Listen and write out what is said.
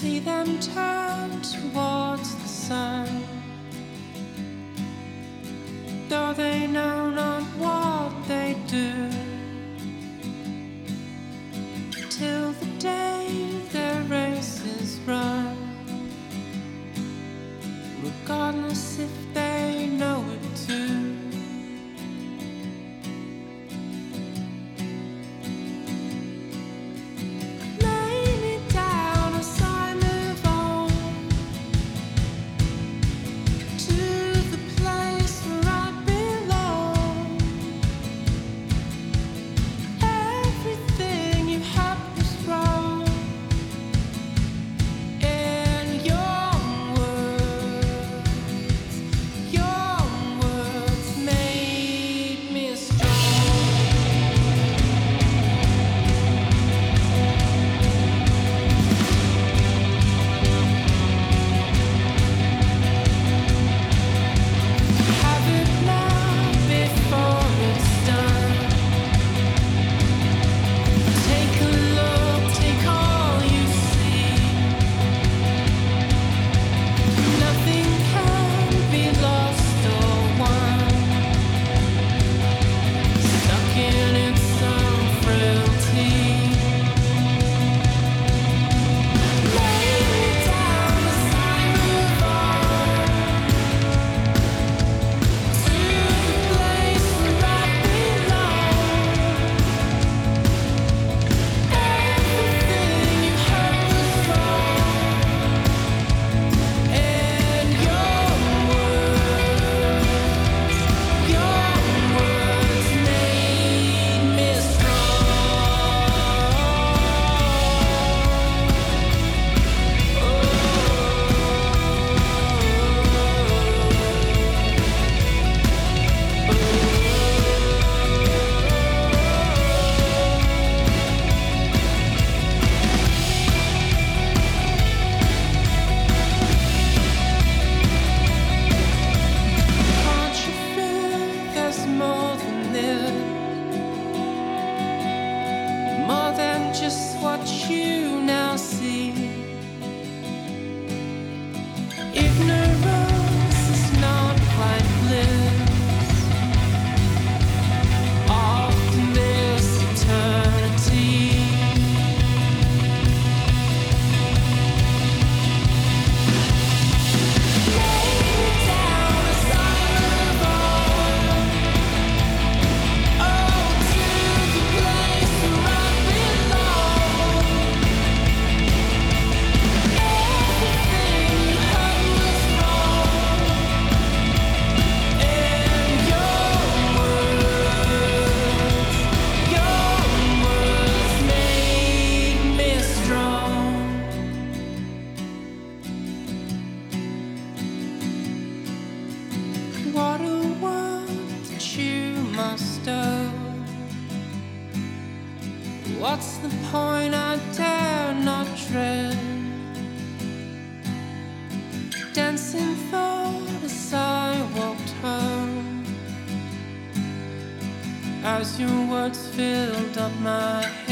see them turn towards the sun, though they know not what they do, till the day their race is run, regardless if they know it too. Just what you now see. Ignorance is not quite bliss. Often there's eternity. Lay me down as I move on. Oh, to the place where I belong. Everything you heard was wrong, and your words made me strong. What a world that you must owe. What's the point? I dare not tread. Dancing thought as I walked home, as your words filled up my head.